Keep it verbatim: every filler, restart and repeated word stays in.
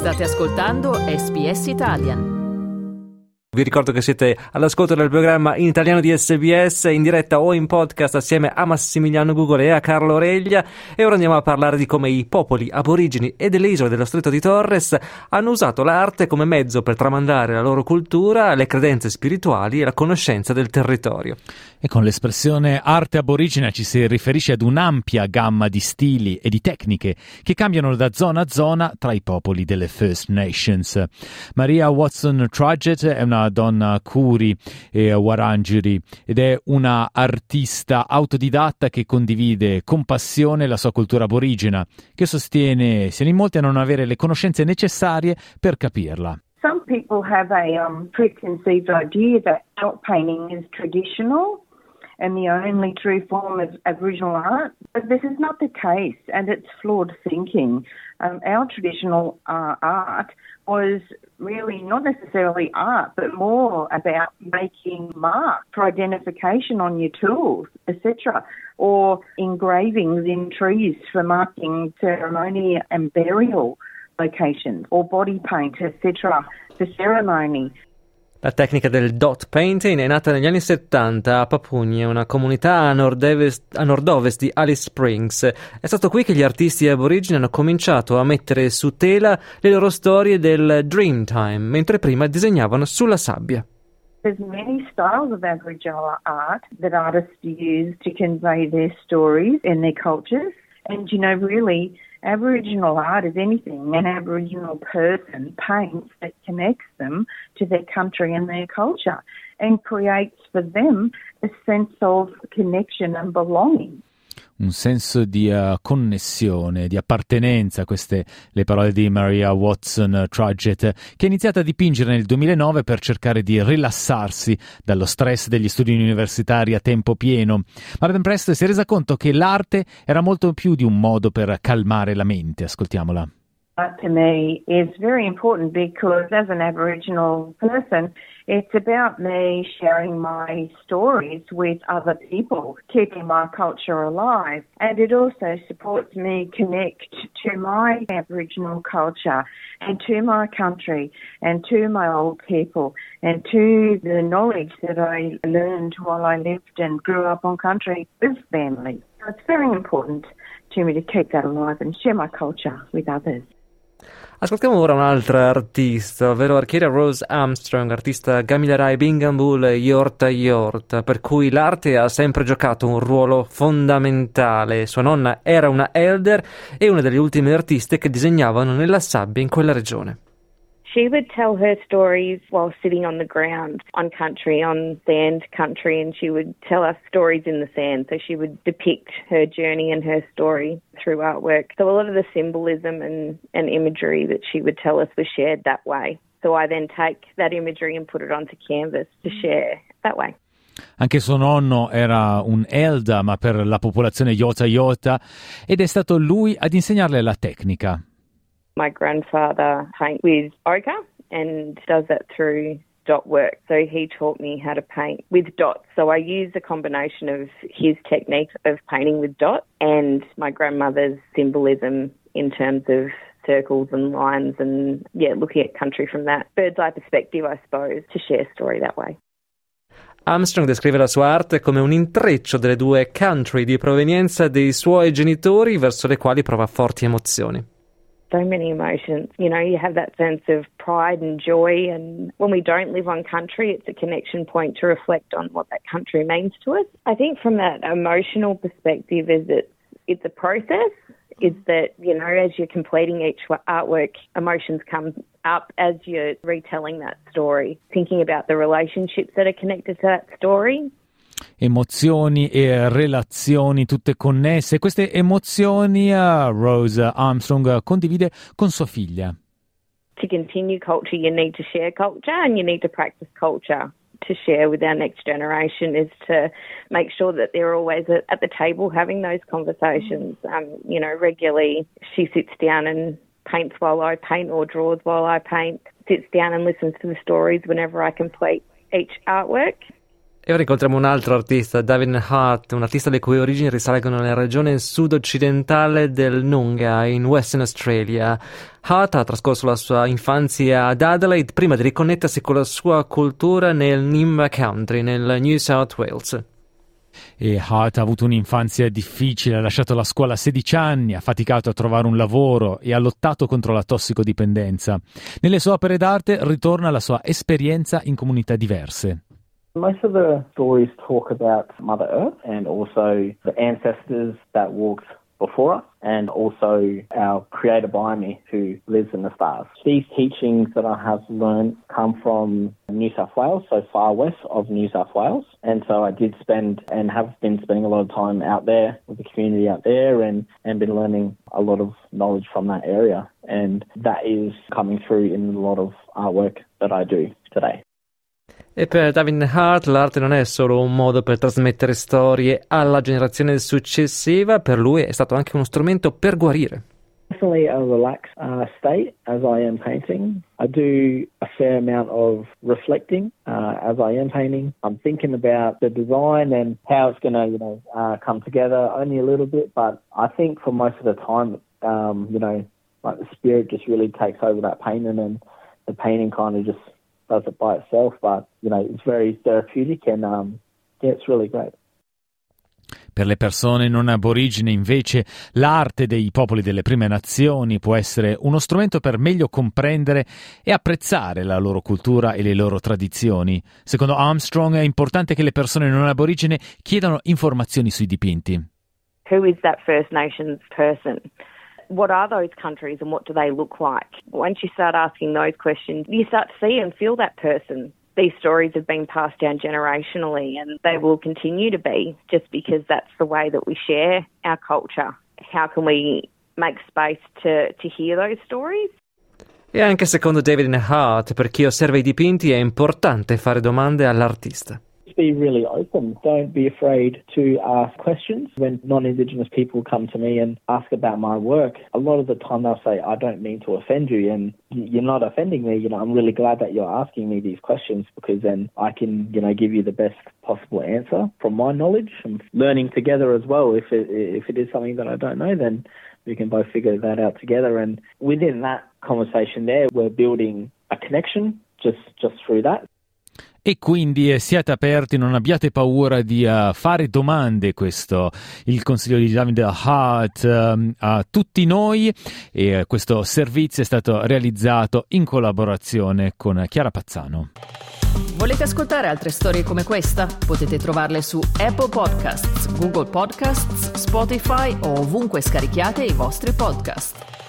State ascoltando S B S Italian. Vi ricordo che siete all'ascolto del programma in italiano di S B S, in diretta o in podcast assieme a Massimiliano Gugole e a Carlo Reglia. E ora andiamo a parlare di come i popoli aborigeni e delle isole dello Stretto di Torres hanno usato l'arte come mezzo per tramandare la loro cultura, le credenze spirituali e la conoscenza del territorio. E con l'espressione arte aborigena ci si riferisce ad un'ampia gamma di stili e di tecniche che cambiano da zona a zona tra i popoli delle First Nations. Maria Watson Trudgett è una donna Kuri e Wurundjeri ed è una artista autodidatta che condivide con passione la sua cultura aborigena, che sostiene siano in molti a non avere le conoscenze necessarie per capirla. Some people have a um, preconceived idea that dot painting is traditional and the only true form of Aboriginal art, but this is not the case, and it's flawed thinking. Um, our traditional uh, art was really not necessarily art, but more about making marks for identification on your tools, et cetera, or engravings in trees for marking ceremony and burial locations, or body paint, et cetera, for ceremony. La tecnica del dot painting è nata negli anni settanta a Papunya, una comunità a nord-ovest, a nord-ovest di Alice Springs. È stato qui che gli artisti aborigeni hanno cominciato a mettere su tela le loro storie del Dreamtime, mentre prima disegnavano sulla sabbia. There's many styles of Aboriginal art that artists use to convey their stories and their cultures. And, you know, really, Aboriginal art is anything an Aboriginal person paints that connects them to their country and their culture and creates for them a sense of connection and belonging. Un senso di uh, connessione, di appartenenza, queste le parole di Maria Watson Trudgett, che ha iniziato a dipingere nel duemilanove per cercare di rilassarsi dallo stress degli studi universitari a tempo pieno, ma ben presto si è resa conto che l'arte era molto più di un modo per calmare la mente. Ascoltiamola. Art to me is very important because as an Aboriginal person, it's about me sharing my stories with other people, keeping my culture alive. And it also supports me connect to my Aboriginal culture and to my country and to my old people and to the knowledge that I learned while I lived and grew up on country with family. So it's very important to me to keep that alive and share my culture with others. Ascoltiamo ora un'altra artista, ovvero Arcadia Rose Armstrong, artista Gamilaroi Bingambul Yorta Yorta, per cui l'arte ha sempre giocato un ruolo fondamentale. Sua nonna era una elder e una delle ultime artiste che disegnavano nella sabbia in quella regione. She would tell her stories while sitting on the ground, on country, on sand country, and she would tell us stories in the sand. So she would depict her journey and her story through artwork. So a lot of the symbolism and, and imagery that she would tell us was shared that way. So I then take that imagery and put it onto canvas to share that way. Anche suo nonno era un Elda, ma per la popolazione Yorta Yorta, ed è stato lui ad insegnarle la tecnica. My grandfather paints with ochre and does that through dot work. So he taught me how to paint with dots. So I use a combination of his technique of painting with dots and my grandmother's symbolism in terms of circles and lines and, yeah, looking at country from that bird's eye perspective, I suppose, to share story that way. Armstrong descrive la sua arte come un intreccio delle due country di provenienza dei suoi genitori verso le quali prova forti emozioni. So many emotions. You know, you have that sense of pride and joy, and when we don't live on country, it's a connection point to reflect on what that country means to us. I think from that emotional perspective is that it's a process. It's that, you know, as you're completing each artwork, emotions come up as you're retelling that story, thinking about the relationships that are connected to that story. Emozioni e relazioni tutte connesse. Queste emozioni uh, Rose Armstrong condivide con sua figlia. To continue culture, you need to share culture and you need to practice culture. To share with our next generation is to make sure that they're always at, at the table having those conversations. Um, you know, regularly she sits down and paints while I paint or draws while I paint, sits down and listens to the stories whenever I complete each artwork. E ora incontriamo un altro artista, David Hart, un artista le cui origini risalgono nella regione sud-occidentale del Noongar, in Western Australia. Hart ha trascorso la sua infanzia ad Adelaide prima di riconnettersi con la sua cultura nel Nimba Country, nel New South Wales. E Hart ha avuto un'infanzia difficile, ha lasciato la scuola a sedici anni, ha faticato a trovare un lavoro e ha lottato contro la tossicodipendenza. Nelle sue opere d'arte ritorna la sua esperienza in comunità diverse. Most of the stories talk about Mother Earth and also the ancestors that walked before us and also our creator by me who lives in the stars. These teachings that I have learned come from New South Wales, so far west of New South Wales. And so I did spend and have been spending a lot of time out there with the community out there and, and been learning a lot of knowledge from that area. And that is coming through in a lot of artwork that I do today. E per David Hart l'arte non è solo un modo per trasmettere storie alla generazione successiva, per lui è stato anche uno strumento per guarire. Definitely a relaxed uh, state as I am painting. I do a fair amount of reflecting uh, as I am painting. I'm thinking about the design and how it's going to, you know, uh, come together only a little bit, but I think for most of the time, um, you know, like the spirit just really takes over that painting and the painting kind of just does it by itself, but you know it's very therapeutic and um, yeah, it's really great. Per le persone non aborigene, invece, l'arte dei popoli delle prime nazioni può essere uno strumento per meglio comprendere e apprezzare la loro cultura e le loro tradizioni. Secondo Armstrong è importante che le persone non aborigene chiedano informazioni sui dipinti. Who is that First Nations person? What are those countries and what do they look like? Once you start asking those questions, you start to see and feel that person. These stories have been passed down generationally and they will continue to be just because that's the way that we share our culture. How can we make space to, to hear those stories? E anche secondo David Hart, per chi osserva i dipinti è importante fare domande all'artista. Be really open. Don't be afraid to ask questions. When non-Indigenous people come to me and ask about my work, a lot of the time they'll say, I don't mean to offend you, and you're not offending me. You know, I'm really glad that you're asking me these questions because then I can, you know, give you the best possible answer from my knowledge and learning together as well. If it, if it is something that I don't know, then we can both figure that out together. And within that conversation there, we're building a connection just, just through that. E quindi eh, siate aperti, non abbiate paura di uh, fare domande, questo il consiglio di David Hart uh, a tutti noi, e uh, questo servizio è stato realizzato in collaborazione con Chiara Pazzano. Volete ascoltare altre storie come questa? Potete trovarle su Apple Podcasts, Google Podcasts, Spotify o ovunque scarichiate i vostri podcast.